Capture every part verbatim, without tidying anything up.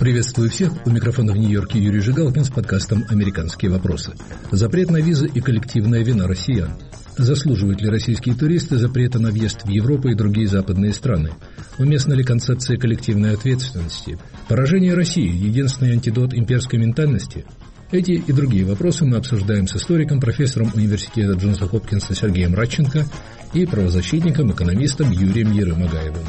Приветствую всех. У микрофона в Нью-Йорке Юрий Жигалкин с подкастом «Американские вопросы». Запрет на визы и коллективная вина россиян. Заслуживают ли российские туристы запрета на въезд в Европу и другие западные страны? Уместна ли концепция коллективной ответственности? Поражение России – единственный антидот имперской ментальности? Эти и другие вопросы мы обсуждаем с историком, профессором университета Джонса Хопкинса Сергеем Радченко и правозащитником, экономистом Юрием Ерымагаевым.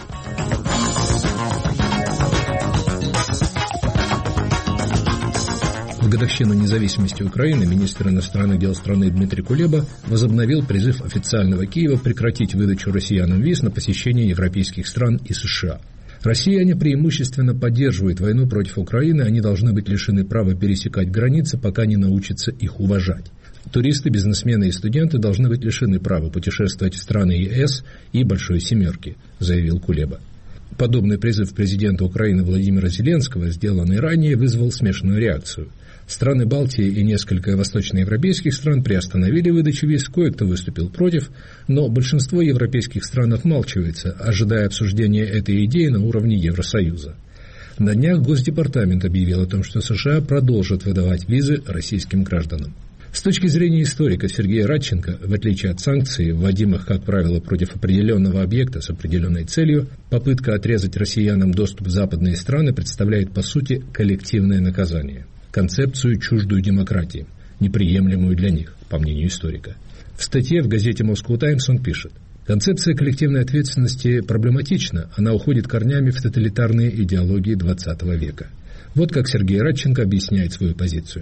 В годовщину независимости Украины министр иностранных дел страны Дмитрий Кулеба возобновил призыв официального Киева прекратить выдачу россиянам виз на посещение европейских стран и США. Россияне преимущественно поддерживают войну против Украины, они должны быть лишены права пересекать границы, пока не научатся их уважать. Туристы, бизнесмены и студенты должны быть лишены права путешествовать в страны ЕС и Большой Семерки, заявил Кулеба. Подобный призыв президента Украины Владимира Зеленского, сделанный ранее, вызвал смешанную реакцию. Страны Балтии и несколько восточноевропейских стран приостановили выдачу виз, кое-кто выступил против, но большинство европейских стран отмалчивается, ожидая обсуждения этой идеи на уровне Евросоюза. На днях Госдепартамент объявил о том, что США продолжат выдавать визы российским гражданам. С точки зрения историка Сергея Радченко, в отличие от санкций, вводимых, как правило, против определенного объекта с определенной целью, попытка отрезать россиянам доступ в западные страны представляет, по сути, коллективное наказание. Концепцию, чуждую демократии, неприемлемую для них, по мнению историка. В статье в газете Moscow Times он пишет: концепция коллективной ответственности проблематична, она уходит корнями в тоталитарные идеологии двадцатого века. Вот как Сергей Радченко объясняет свою позицию.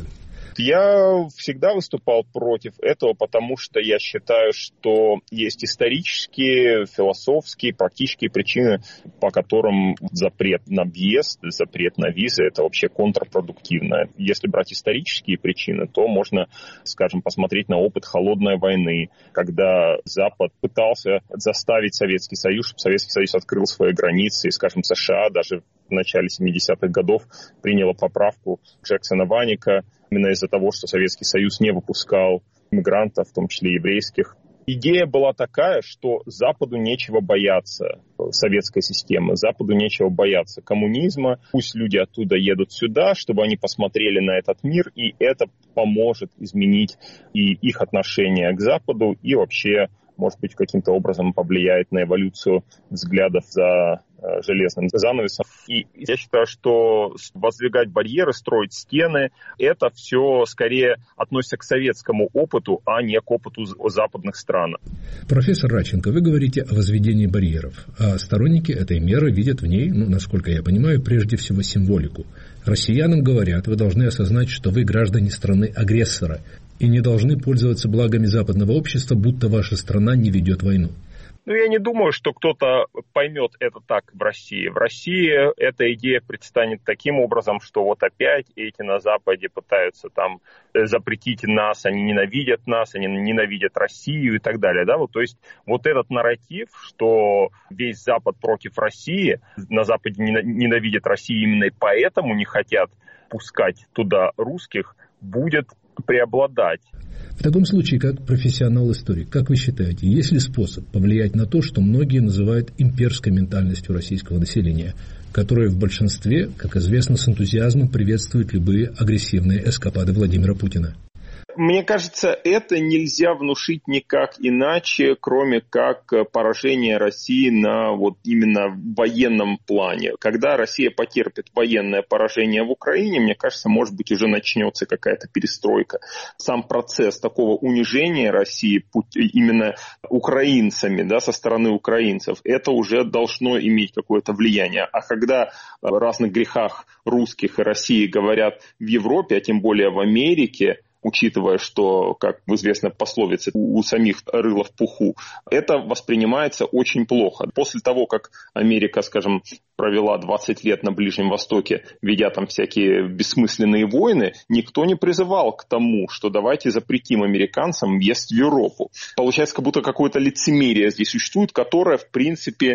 Я всегда выступал против этого, потому что я считаю, что есть исторические, философские, практические причины, по которым запрет на въезд, запрет на визы – это вообще контрпродуктивно. Если брать исторические причины, то можно, скажем, посмотреть на опыт холодной войны, когда Запад пытался заставить Советский Союз, чтобы Советский Союз открыл свои границы, и, скажем, США даже в начале семидесятых годов приняла поправку Джексона-Ваника, именно из-за того, что Советский Союз не выпускал мигрантов, в том числе еврейских. Идея была такая, что Западу нечего бояться советской системы, Западу нечего бояться коммунизма. Пусть люди оттуда едут сюда, чтобы они посмотрели на этот мир, и это поможет изменить и их отношение к Западу, и вообще, может быть, каким-то образом повлияет на эволюцию взглядов за железным занавесом. И я считаю, что воздвигать барьеры, строить стены, это все скорее относится к советскому опыту, а не к опыту западных стран. Профессор Радченко, вы говорите о возведении барьеров, а сторонники этой меры видят в ней, ну, насколько я понимаю, прежде всего символику. Россиянам говорят: вы должны осознать, что вы граждане страны-агрессора и не должны пользоваться благами западного общества, будто ваша страна не ведет войну. Ну, я не думаю, что кто-то поймет это так в России. В России эта идея предстанет таким образом, что вот опять эти на Западе пытаются там запретить нас, они ненавидят нас, они ненавидят Россию и так далее. Да? Вот, то есть вот этот нарратив, что весь Запад против России, на Западе ненавидят Россию именно и поэтому не хотят пускать туда русских, будет преобладать. В таком случае, как профессионал-историк, как вы считаете, есть ли способ повлиять на то, что многие называют имперской ментальностью российского населения, которое в большинстве, как известно, с энтузиазмом приветствует любые агрессивные эскапады Владимира Путина? Мне кажется, это нельзя внушить никак иначе, кроме как поражение России на вот именно военном плане. Когда Россия потерпит военное поражение в Украине, мне кажется, может быть, уже начнется какая-то перестройка. Сам процесс такого унижения России именно украинцами, да, со стороны украинцев, это уже должно иметь какое-то влияние. А когда о разных грехах русских и России говорят в Европе, а тем более в Америке, учитывая, что, как в известной пословице, у самих рыло в пуху, это воспринимается очень плохо. После того, как Америка, скажем, провела двадцать лет на Ближнем Востоке, ведя там всякие бессмысленные войны, никто не призывал к тому, что давайте запретим американцам въезд в Европу. Получается, как будто какое-то лицемерие здесь существует, которое, в принципе,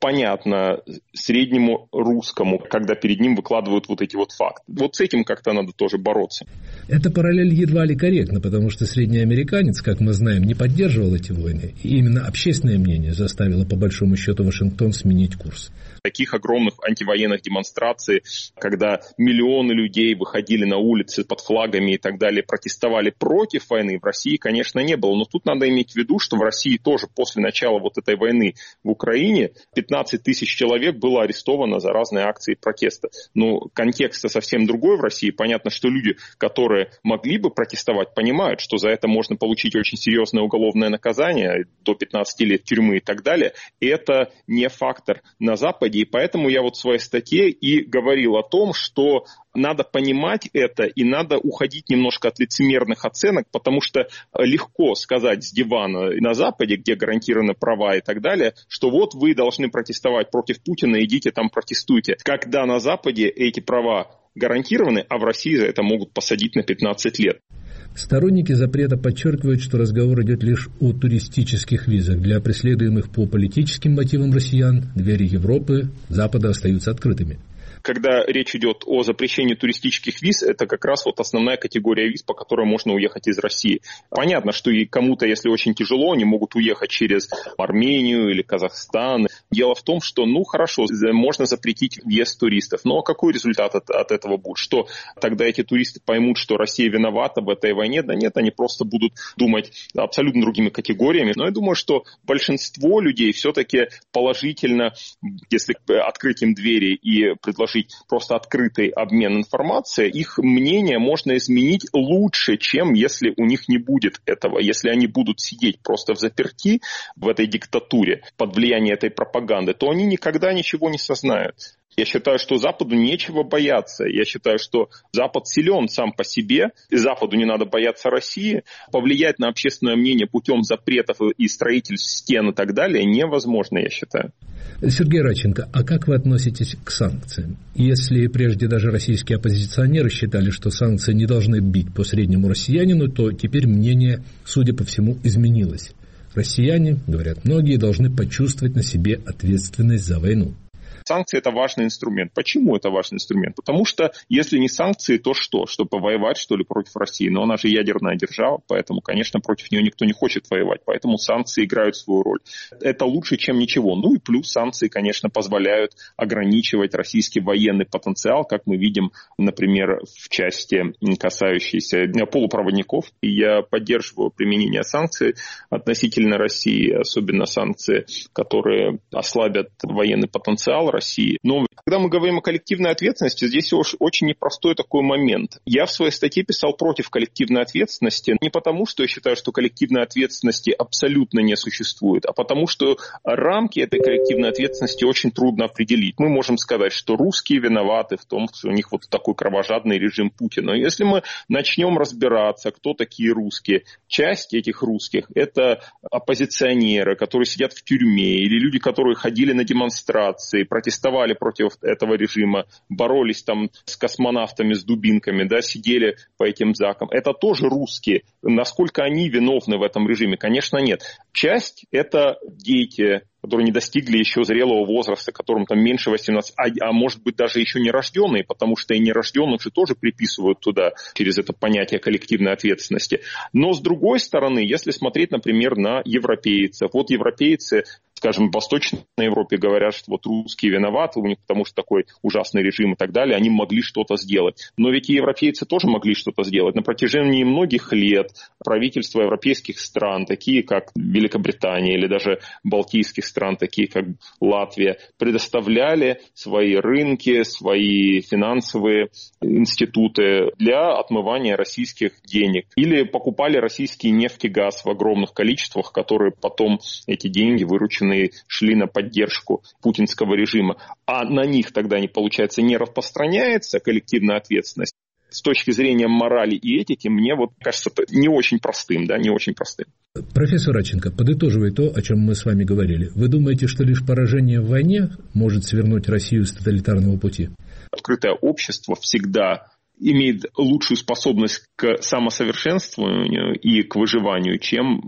понятно среднему русскому, когда перед ним выкладывают вот эти вот факты. Вот с этим как-то надо тоже бороться. Эта параллель едва ли корректна, потому что средний американец, как мы знаем, не поддерживал эти войны. И именно общественное мнение заставило, по большому счету, Вашингтон сменить курс. Таких огромных антивоенных демонстраций, когда миллионы людей выходили на улицы под флагами и так далее, протестовали против войны, в России, конечно, не было. Но тут надо иметь в виду, что в России тоже после начала вот этой войны в Украине пятнадцать тысяч человек было арестовано за разные акции протеста. Но контекст совсем другой в России. Понятно, что люди, которые могли бы протестовать, понимают, что за это можно получить очень серьезное уголовное наказание, до пятнадцати лет тюрьмы и так далее. Это не фактор на Западе. И поэтому я вот в своей статье и говорил о том, что надо понимать это и надо уходить немножко от лицемерных оценок, потому что легко сказать с дивана на Западе, где гарантированы права и так далее, что вот вы должны протестовать против Путина, идите там протестуйте. Когда на Западе эти права гарантированы, а в России за это могут посадить на пятнадцать лет. Сторонники запрета подчеркивают, что разговор идет лишь о туристических визах. Для преследуемых по политическим мотивам россиян двери Европы, Запада остаются открытыми. Когда речь идет о запрещении туристических виз, это как раз вот основная категория виз, по которой можно уехать из России. Понятно, что и кому-то, если очень тяжело, они могут уехать через Армению или Казахстан. Дело в том, что, ну хорошо, можно запретить въезд туристов, но какой результат от, от этого будет? Что тогда эти туристы поймут, что Россия виновата в этой войне? Да нет, они просто будут думать абсолютно другими категориями. Но я думаю, что большинство людей все-таки положительно, если открыть им двери и предложить просто открытый обмен информацией, их мнение можно изменить лучше, чем если у них не будет этого. Если они будут сидеть просто взаперти в этой диктатуре под влиянием этой пропаганды, то они никогда ничего не сознают. Я считаю, что Западу нечего бояться. Я считаю, что Запад силен сам по себе, и Западу не надо бояться России. Повлиять на общественное мнение путем запретов и строительств стен и так далее невозможно, я считаю. Сергей Радченко, а как вы относитесь к санкциям? Если прежде даже российские оппозиционеры считали, что санкции не должны бить по среднему россиянину, то теперь мнение, судя по всему, изменилось. Россияне, говорят многие, должны почувствовать на себе ответственность за войну. Санкции – это важный инструмент. Почему это важный инструмент? Потому что если не санкции, то что? Что, повоевать, что ли, против России? Но она же ядерная держава, поэтому, конечно, против нее никто не хочет воевать. Поэтому санкции играют свою роль. Это лучше, чем ничего. Ну и плюс санкции, конечно, позволяют ограничивать российский военный потенциал, как мы видим, например, в части, касающейся полупроводников. И я поддерживаю применение санкций относительно России, особенно санкции, которые ослабят военный потенциал России. Но когда мы говорим о коллективной ответственности, здесь очень непростой такой момент. Я в своей статье писал против коллективной ответственности не потому, что я считаю, что коллективной ответственности абсолютно не существует, а потому что рамки этой коллективной ответственности очень трудно определить. Мы можем сказать, что русские виноваты в том, что у них вот такой кровожадный режим Путина. Но если мы начнем разбираться, кто такие русские, часть этих русских – это оппозиционеры, которые сидят в тюрьме, или люди, которые ходили на демонстрации, протестовали против этого режима, боролись там с космонавтами, с дубинками, да, сидели по этим закам. Это тоже русские. Насколько они виновны в этом режиме? Конечно, нет. Часть – это дети, которые не достигли еще зрелого возраста, которым там меньше восемнадцати, а, а может быть даже еще не рожденные, потому что и нерожденных же тоже приписывают туда через это понятие коллективной ответственности. Но с другой стороны, если смотреть, например, на европейцев, вот европейцы, скажем, в Восточной Европе говорят, что вот русские виноваты, у них потому что такой ужасный режим и так далее, они могли что-то сделать. Но ведь и европейцы тоже могли что-то сделать. На протяжении многих лет правительства европейских стран, такие как Великобритания или даже балтийских стран, такие как Латвия, предоставляли свои рынки, свои финансовые институты для отмывания российских денег. Или покупали российский нефть и газ в огромных количествах, которые потом, эти деньги вырученные, шли на поддержку путинского режима. А на них тогда, не получается, не распространяется коллективная ответственность. С точки зрения морали и этики, мне вот кажется это не очень простым, да, не очень простым. Профессор Радченко, подытоживая то, о чем мы с вами говорили, вы думаете, что лишь поражение в войне может свернуть Россию с тоталитарного пути? Открытое общество всегда имеет лучшую способность к самосовершенствованию и к выживанию, чем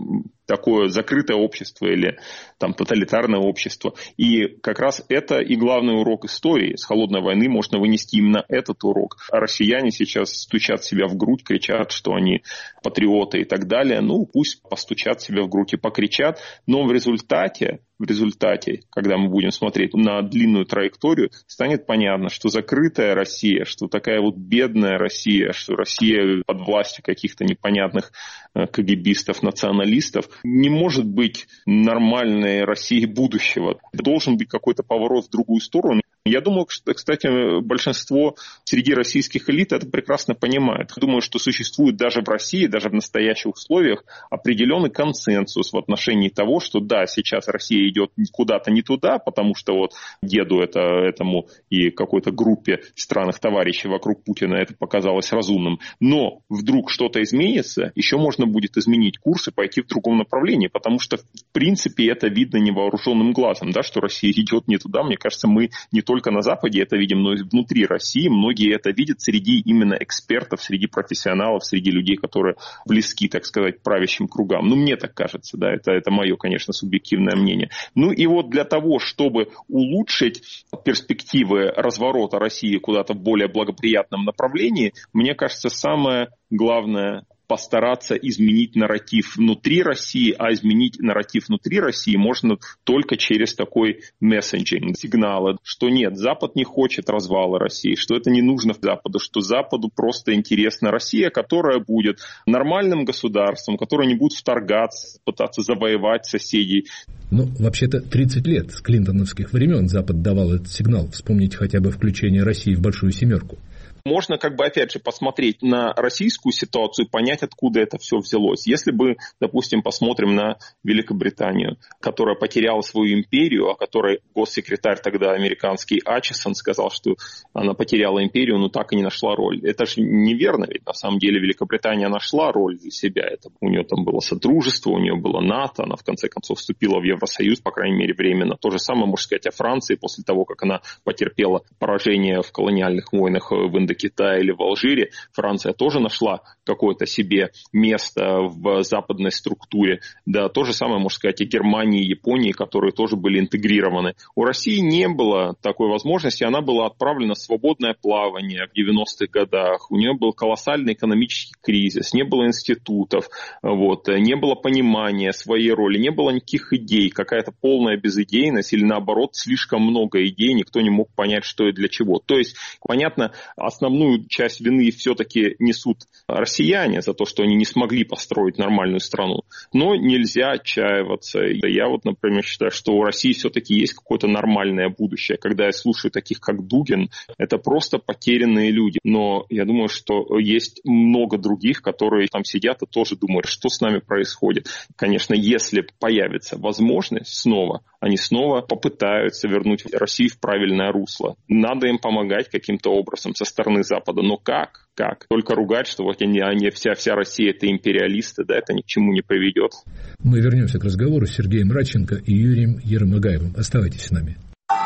такое закрытое общество или там тоталитарное общество. И как раз это и главный урок истории. С холодной войны можно вынести именно этот урок. А россияне сейчас стучат себя в грудь, кричат, что они патриоты и так далее. Ну, пусть постучат себя в грудь и покричат, но в результате В результате, когда мы будем смотреть на длинную траекторию, станет понятно, что закрытая Россия, что такая вот бедная Россия, что Россия под властью каких-то непонятных кагибистов, националистов, не может быть нормальной Россией будущего. Должен быть какой-то поворот в другую сторону. Я думаю, что, кстати, большинство среди российских элит это прекрасно понимает. Думаю, что существует даже в России, даже в настоящих условиях определенный консенсус в отношении того, что да, сейчас Россия идет куда-то не туда, потому что вот деду это, этому и какой-то группе странных товарищей вокруг Путина это показалось разумным. Но вдруг что-то изменится, еще можно будет изменить курс и пойти в другом направлении, потому что в принципе это видно невооруженным глазом, да, что Россия идет не туда. Мне кажется, мы не только Только на Западе это видим, но и внутри России многие это видят среди именно экспертов, среди профессионалов, среди людей, которые близки, так сказать, правящим кругам. Ну, мне так кажется, да, это, это мое, конечно, субъективное мнение. Ну и вот для того, чтобы улучшить перспективы разворота России куда-то в более благоприятном направлении, мне кажется, самое главное – постараться изменить нарратив внутри России, а изменить нарратив внутри России можно только через такой месседжинг, сигналы, что нет, Запад не хочет развала России, что это не нужно Западу, что Западу просто интересна Россия, которая будет нормальным государством, которая не будет вторгаться, пытаться завоевать соседей. Ну, вообще-то тридцать лет с клинтоновских времен Запад давал этот сигнал. Вспомнить хотя бы включение России в Большую Семерку. Можно, как бы, опять же, посмотреть на российскую ситуацию, понять, откуда это все взялось. Если бы, допустим, посмотрим на Великобританию, которая потеряла свою империю, о которой госсекретарь тогда американский Ачесон сказал, что она потеряла империю, но так и не нашла роль. Это же неверно, ведь на самом деле Великобритания нашла роль для себя. Это, у нее там было содружество, у нее было НАТО, она в конце концов вступила в Евросоюз, по крайней мере, временно. То же самое, можно сказать, о Франции после того, как она потерпела поражение в колониальных войнах в Индокитае. Китае или в Алжире, Франция тоже нашла какое-то себе место в западной структуре. Да, то же самое, можно сказать, и Германии, и Японии, которые тоже были интегрированы. У России не было такой возможности, она была отправлена в свободное плавание в девяностых годах. У нее был колоссальный экономический кризис, не было институтов, вот, не было понимания своей роли, не было никаких идей, какая-то полная безидейность или наоборот слишком много идей, никто не мог понять, что и для чего. То есть, понятно, основное Основную часть вины все-таки несут россияне за то, что они не смогли построить нормальную страну. Но нельзя отчаиваться. Я вот, например, считаю, что у России все-таки есть какое-то нормальное будущее. Когда я слушаю таких, как Дугин, это просто потерянные люди. Но я думаю, что есть много других, которые там сидят и тоже думают, что с нами происходит. Конечно, если появится возможность снова, они снова попытаются вернуть Россию в правильное русло. Надо им помогать каким-то образом со стороны Запада. Но как? Как? Только ругать, что вот они, они вся, вся Россия это империалисты, да, это ни к чему не приведет. Мы вернемся к разговору с Сергеем Радченко и Юрием Еромагаевым. Оставайтесь с нами.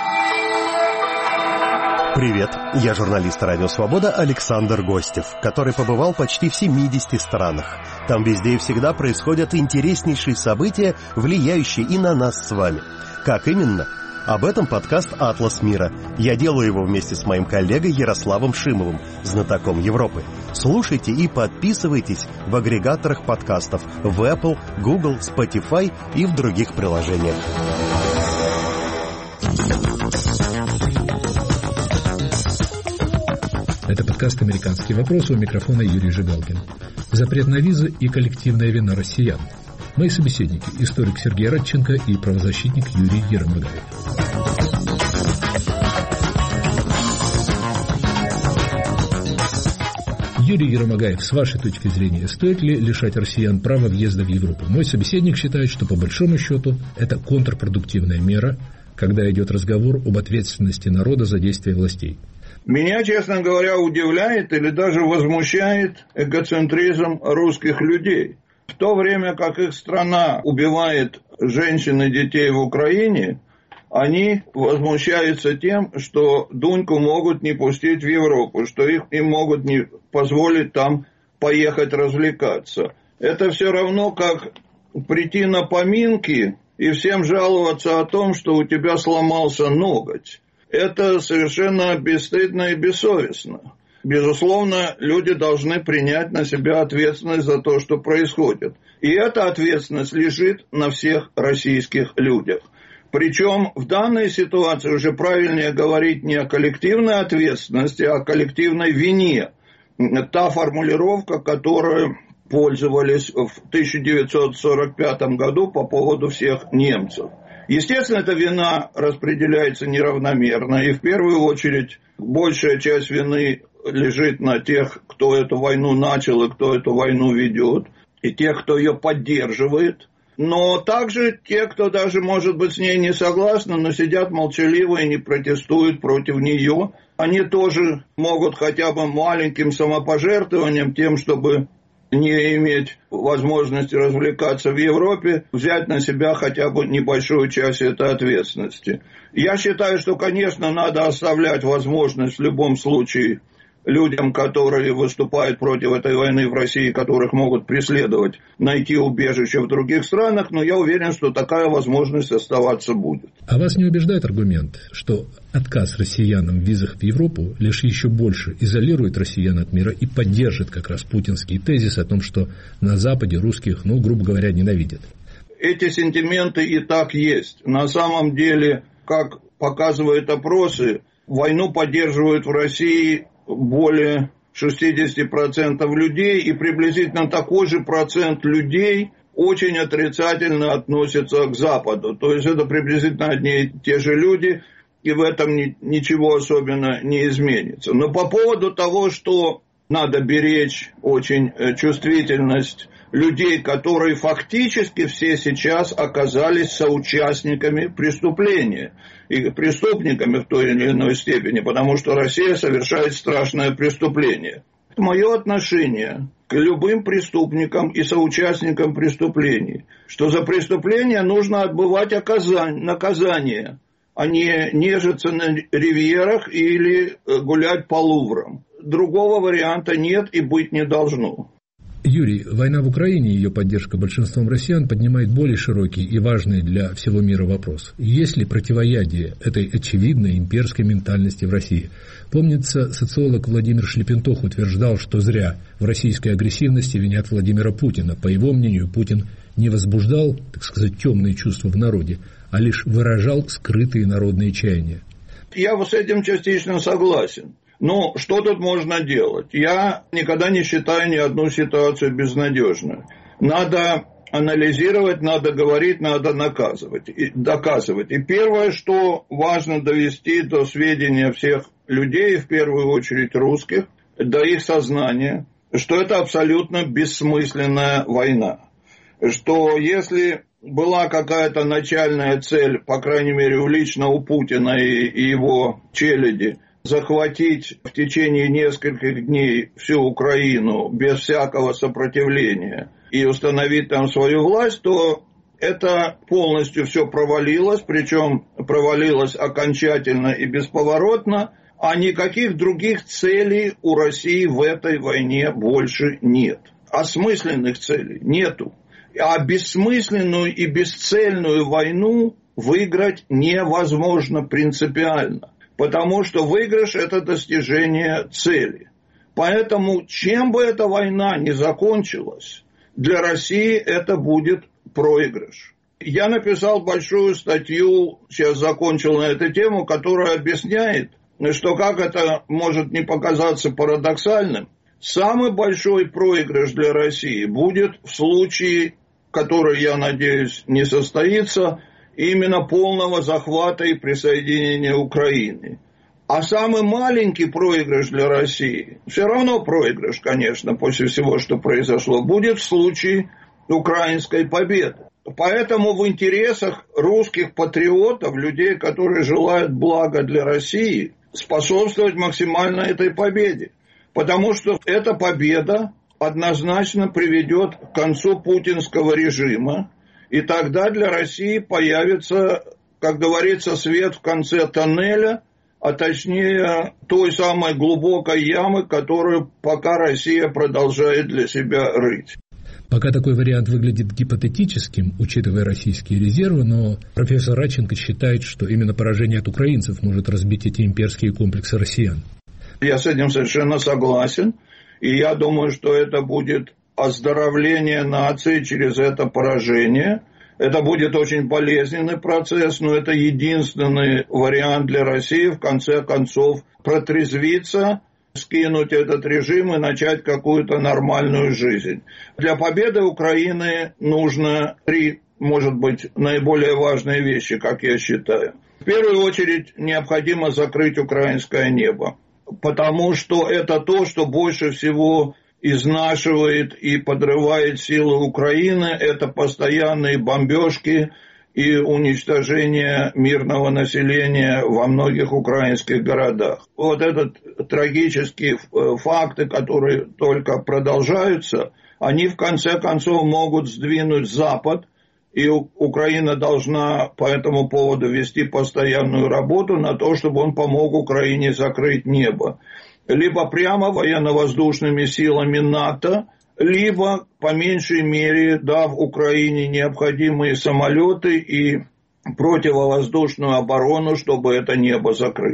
Привет, я журналист «Радио Свобода» Александр Гостев, который побывал почти в семидесяти странах. Там везде и всегда происходят интереснейшие события, влияющие и на нас с вами. Как именно? Об этом подкаст «Атлас мира». Я делаю его вместе с моим коллегой Ярославом Шимовым, знатоком Европы. Слушайте и подписывайтесь в агрегаторах подкастов в Apple, Google, Spotify и в других приложениях. Это подкаст «Американские вопросы», у микрофона Юрий Жигалкин. Запрет на визы и коллективная вина россиян. Мои собеседники – историк Сергей Радченко и правозащитник Юрий Еромагаев. Юрий Еромагаев, с вашей точки зрения, стоит ли лишать россиян права въезда в Европу? Мой собеседник считает, что по большому счету это контрпродуктивная мера, когда идет разговор об ответственности народа за действия властей. Меня, честно говоря, удивляет или даже возмущает эгоцентризм русских людей. В то время как их страна убивает женщин и детей в Украине, они возмущаются тем, что Дуньку могут не пустить в Европу, что их, им могут не позволить там поехать развлекаться. Это все равно, как прийти на поминки и всем жаловаться о том, что у тебя сломался ноготь. Это совершенно бесстыдно и бессовестно. Безусловно, люди должны принять на себя ответственность за то, что происходит. И эта ответственность лежит на всех российских людях. Причем в данной ситуации уже правильнее говорить не о коллективной ответственности, а о коллективной вине. Та формулировка, которой пользовались в тысяча девятьсот сорок пятом году по поводу всех немцев. Естественно, эта вина распределяется неравномерно, и в первую очередь большая часть вины лежит на тех, кто эту войну начал и кто эту войну ведет, и тех, кто ее поддерживает. Но также те, кто даже, может быть, с ней не согласны, но сидят молчаливо и не протестуют против нее, они тоже могут хотя бы маленьким самопожертвованием, тем, чтобы не иметь возможности развлекаться в Европе, взять на себя хотя бы небольшую часть этой ответственности. Я считаю, что, конечно, надо оставлять возможность в любом случае людям, которые выступают против этой войны в России, которых могут преследовать, найти убежище в других странах, но я уверен, что такая возможность оставаться будет. А вас не убеждает аргумент, что отказ россиянам в визах в Европу лишь еще больше изолирует россиян от мира и поддержит как раз путинский тезис о том, что на Западе русских, ну, грубо говоря, ненавидят? Эти сентименты и так есть. На самом деле, как показывают опросы, войну поддерживают в России более шестьдесят процентов людей, и приблизительно такой же процент людей очень отрицательно относятся к Западу. То есть это приблизительно одни и те же люди, и в этом ни, ничего особенно не изменится. Но по поводу того, что надо беречь очень чувствительность людей, которые фактически все сейчас оказались соучастниками преступления и преступниками в той или иной степени, потому что Россия совершает страшное преступление. Мое отношение к любым преступникам и соучастникам преступлений, что за преступление нужно отбывать наказание, а не нежиться на ривьерах или гулять по Луврам. Другого варианта нет и быть не должно. Юрий, война в Украине и ее поддержка большинством россиян поднимает более широкий и важный для всего мира вопрос. Есть ли противоядие этой очевидной имперской ментальности в России? Помнится, социолог Владимир Шлепентох утверждал, что зря в российской агрессивности винят Владимира Путина. По его мнению, Путин не возбуждал, так сказать, темные чувства в народе, а лишь выражал скрытые народные чаяния. Я с этим частично согласен. Ну, что тут можно делать? Я никогда не считаю ни одну ситуацию безнадежной. Надо анализировать, надо говорить, надо наказывать, и доказывать. И первое, что важно довести до сведения всех людей, в первую очередь русских, до их сознания, что это абсолютно бессмысленная война. Что если была какая-то начальная цель, по крайней мере, у лично у Путина и, и его челяди, захватить в течение нескольких дней всю Украину без всякого сопротивления и установить там свою власть, то это полностью все провалилось, причем провалилось окончательно и бесповоротно, а никаких других целей у России в этой войне больше нет. Осмысленных целей нету. А бессмысленную и бесцельную войну выиграть невозможно принципиально. Потому что выигрыш – это достижение цели. Поэтому, чем бы эта война ни закончилась, для России это будет проигрыш. Я написал большую статью, сейчас закончил на эту тему, которая объясняет, что, как это может не показаться парадоксальным, самый большой проигрыш для России будет в случае, который, я надеюсь, не состоится, именно полного захвата и присоединения Украины. А самый маленький проигрыш для России, все равно проигрыш, конечно, после всего, что произошло, будет в случае украинской победы. Поэтому в интересах русских патриотов, людей, которые желают блага для России, способствовать максимально этой победе. Потому что эта победа однозначно приведет к концу путинского режима, и тогда для России появится, как говорится, свет в конце тоннеля, а точнее той самой глубокой ямы, которую пока Россия продолжает для себя рыть. Пока такой вариант выглядит гипотетическим, учитывая российские резервы, но профессор Радченко считает, что именно поражение от украинцев может разбить эти имперские комплексы россиян. Я с этим совершенно согласен, и я думаю, что это будет оздоровление нации через это поражение. Это будет очень болезненный процесс, но это единственный вариант для России, в конце концов, протрезвиться, скинуть этот режим и начать какую-то нормальную жизнь. Для победы Украины нужно три, может быть, наиболее важные вещи, как я считаю. В первую очередь необходимо закрыть украинское небо, потому что это то, что больше всего изнашивает и подрывает силы Украины, это постоянные бомбежки и уничтожение мирного населения во многих украинских городах. Вот это трагические факты, которые только продолжаются, они в конце концов могут сдвинуть Запад, и Украина должна по этому поводу вести постоянную работу на то, чтобы он помог Украине закрыть небо. Либо прямо военно-воздушными силами НАТО, либо, по меньшей мере, дав Украине необходимые самолеты и противовоздушную оборону, чтобы это небо закрыть.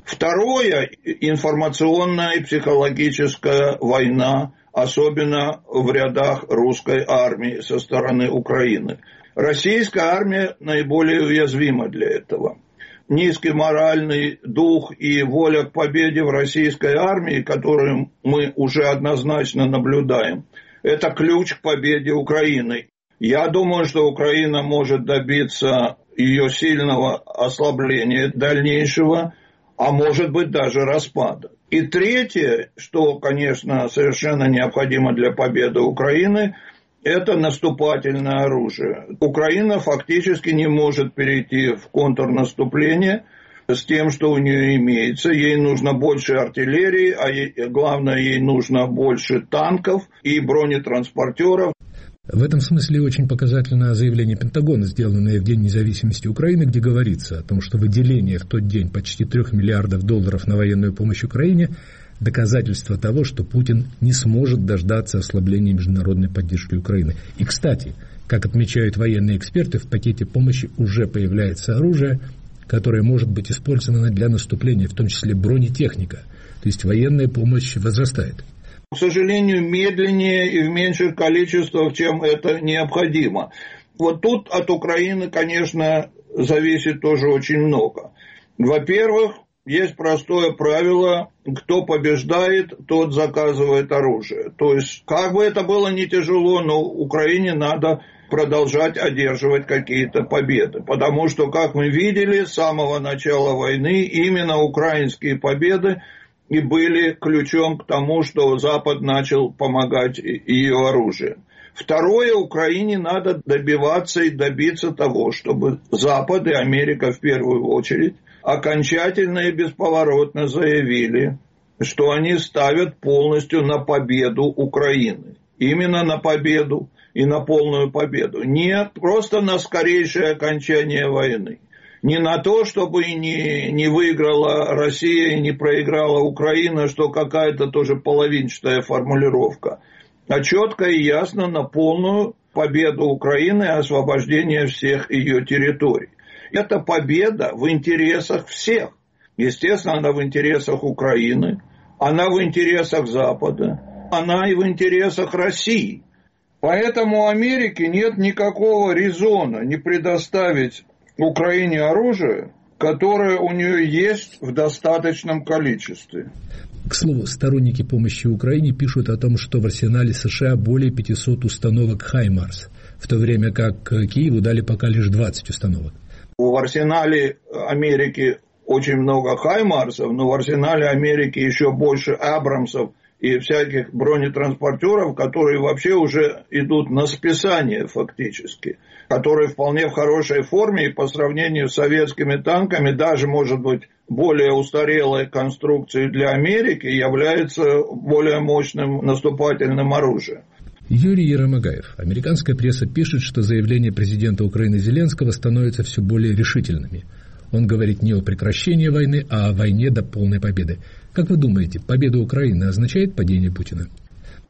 Второе – информационная и психологическая война, особенно в рядах русской армии со стороны Украины. Российская армия наиболее уязвима для этого. Низкий моральный дух и воля к победе в российской армии, которую мы уже однозначно наблюдаем, это ключ к победе Украины. Я думаю, что Украина может добиться ее сильного ослабления дальнейшего, а может быть даже распада. И третье, что, конечно, совершенно необходимо для победы Украины, это наступательное оружие. Украина фактически не может перейти в контрнаступление с тем, что у нее имеется. Ей нужно больше артиллерии, а ей, главное, ей нужно больше танков и бронетранспортеров. В этом смысле очень показательно заявление Пентагона, сделанное в День независимости Украины, где говорится о том, что выделение в тот день почти трех миллиардов долларов на военную помощь Украине – доказательство того, что Путин не сможет дождаться ослабления международной поддержки Украины. И, кстати, как отмечают военные эксперты, в пакете помощи уже появляется оружие, которое может быть использовано для наступления, в том числе бронетехника. То есть военная помощь возрастает. К сожалению, медленнее и в меньших количествах, чем это необходимо. Вот тут от Украины, конечно, зависит тоже очень много. Во-первых, есть простое правило: кто побеждает, тот заказывает оружие. То есть, как бы это было не тяжело, но Украине надо продолжать одерживать какие-то победы. Потому что, как мы видели, с самого начала войны именно украинские победы и были ключом к тому, что Запад начал помогать ее оружием. Второе, Украине надо добиваться и добиться того, чтобы Запад и Америка в первую очередь окончательно и бесповоротно заявили, что они ставят полностью на победу Украины. Именно на победу и на полную победу. Не просто на скорейшее окончание войны. Не на то, чтобы не, не выиграла Россия и не проиграла Украина, что какая-то тоже половинчатая формулировка. А четко и ясно на полную победу Украины и освобождение всех ее территорий. Это победа в интересах всех. Естественно, она в интересах Украины, она в интересах Запада, она и в интересах России. Поэтому Америке нет никакого резона не предоставить Украине оружие, которое у нее есть в достаточном количестве. К слову, сторонники помощи Украине пишут о том, что в арсенале США более пятисот установок «Хаймарс», в то время как Киеву дали пока лишь двадцать установок. В арсенале Америки очень много «Хаймарсов», но в арсенале Америки еще больше «Абрамсов» и всяких бронетранспортеров, которые вообще уже идут на списание фактически, которые вполне в хорошей форме и по сравнению с советскими танками, даже, может быть, более устарелой конструкцией для Америки, являются более мощным наступательным оружием. Юрий Еромагаев. Американская пресса пишет, что заявления президента Украины Зеленского становятся все более решительными. Он говорит не о прекращении войны, а о войне до полной победы. Как вы думаете, победа Украины означает падение Путина?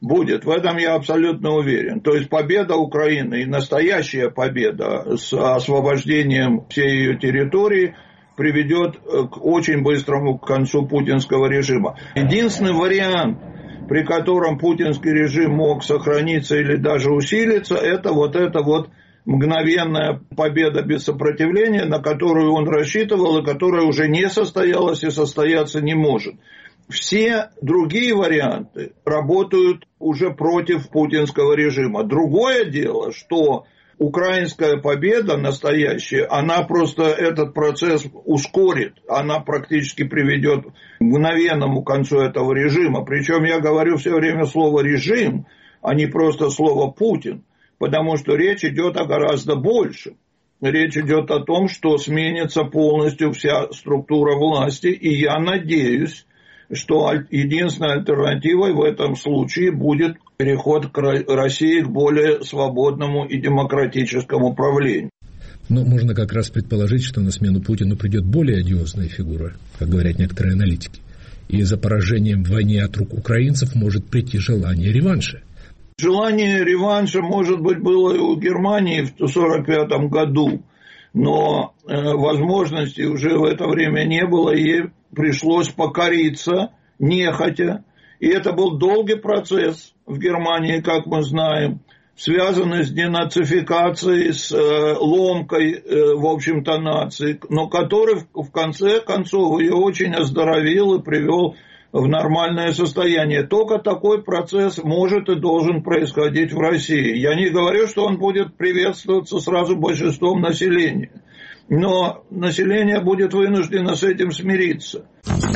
Будет, в этом я абсолютно уверен. То есть победа Украины и настоящая победа с освобождением всей ее территории приведет к очень быстрому концу путинского режима. Единственный вариант, при котором путинский режим мог сохраниться или даже усилиться, это вот эта вот мгновенная победа без сопротивления, на которую он рассчитывал и которая уже не состоялась и состояться не может. Все другие варианты работают уже против путинского режима. Другое дело, что украинская победа настоящая, она просто этот процесс ускорит. Она практически приведет к мгновенному концу этого режима. Причем я говорю все время слово «режим», а не просто слово «Путин». Потому что речь идет о гораздо большем. Речь идет о том, что сменится полностью вся структура власти. И я надеюсь, что единственной альтернативой в этом случае будет переход к России к более свободному и демократическому правлению. Но можно как раз предположить, что на смену Путину придет более одиозная фигура, как говорят некоторые аналитики. И за поражением в войне от рук украинцев может прийти желание реванша. Желание реванша, может быть, было и у Германии в тысяча девятьсот сорок пятом году, но э, возможности уже в это время не было, и ей пришлось покориться нехотя. И это был долгий процесс в Германии, как мы знаем, связанный с денацификацией, с э, ломкой, э, в общем-то, нации, но который в конце концов ее очень оздоровил и привел в нормальное состояние. Только такой процесс может и должен происходить в России. Я не говорю, что он будет приветствоваться сразу большинством населения, но население будет вынуждено с этим смириться.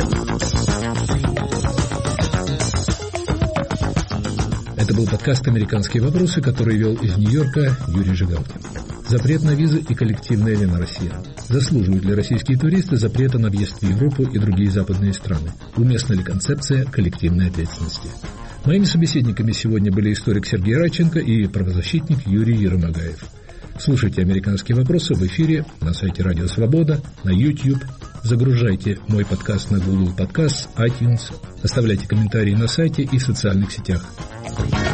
Это был подкаст «Американские вопросы», который вел из Нью-Йорка Юрий Жигалкин. Запрет на визы и коллективная вина россиян. Заслуживают ли российские туристы запрета на въезд в Европу и другие западные страны? Уместна ли концепция коллективной ответственности? Моими собеседниками сегодня были историк Сергей Радченко и правозащитник Юрий Еромагаев. Слушайте «Американские вопросы» в эфире на сайте Радио Свобода, на YouTube. Загружайте мой подкаст на Google Podcasts, iTunes. Оставляйте комментарии на сайте и в социальных сетях.